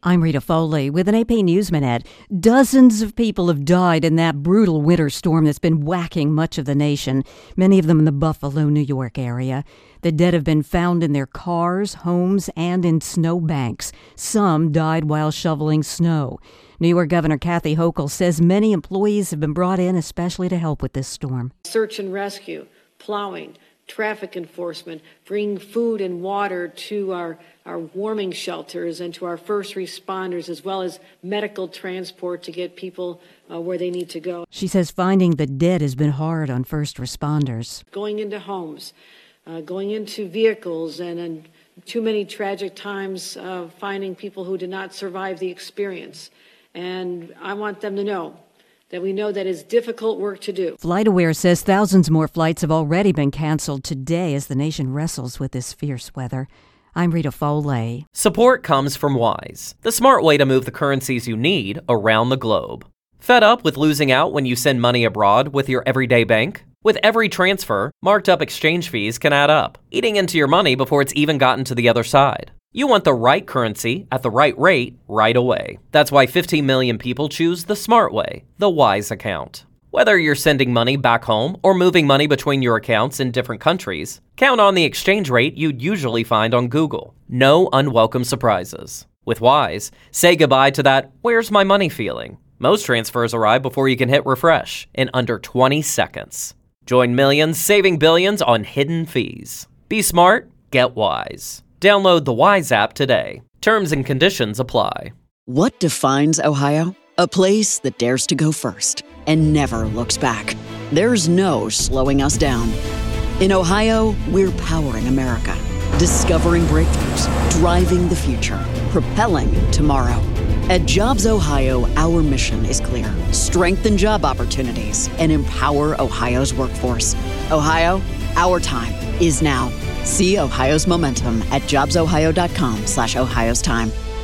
I'm Rita Foley with an AP News Minute. Dozens of people have died in that brutal winter storm that's been whacking much of the nation, many of them in the Buffalo, New York area. The dead have been found in their cars, homes, and in snowbanks. Some died while shoveling snow. New York Governor Kathy Hochul says many employees have been brought in especially to help with this storm. Search and rescue, plowing, traffic enforcement, bringing food and water to our warming shelters and to our first responders, as well as medical transport to get people where they need to go. She says finding the dead has been hard on first responders. Going into homes, going into vehicles, and too many tragic times finding people who did not survive the experience. And I want them to know that we know that is difficult work to do. FlightAware says thousands more flights have already been canceled today as the nation wrestles with this fierce weather. I'm Rita Foley. Support comes from Wise, the smart way to move the currencies you need around the globe. Fed up with losing out when you send money abroad with your everyday bank? With every transfer, marked up exchange fees can add up, eating into your money before it's even gotten to the other side. You want the right currency at the right rate right away. That's why 15 million people choose the smart way, the Wise account. Whether you're sending money back home or moving money between your accounts in different countries, count on the exchange rate you'd usually find on Google. No unwelcome surprises. With Wise, say goodbye to that "where's my money" feeling. Most transfers arrive before you can hit refresh in under 20 seconds. Join millions saving billions on hidden fees. Be smart, get Wise. Download the Wise app today. Terms and conditions apply. What defines Ohio? A place that dares to go first and never looks back. There's no slowing us down. In Ohio, we're powering America, discovering breakthroughs, driving the future, propelling tomorrow. At Jobs Ohio, our mission is clear: strengthen job opportunities and empower Ohio's workforce. Ohio, our time is now. See Ohio's momentum at jobsohio.com/Ohio's time.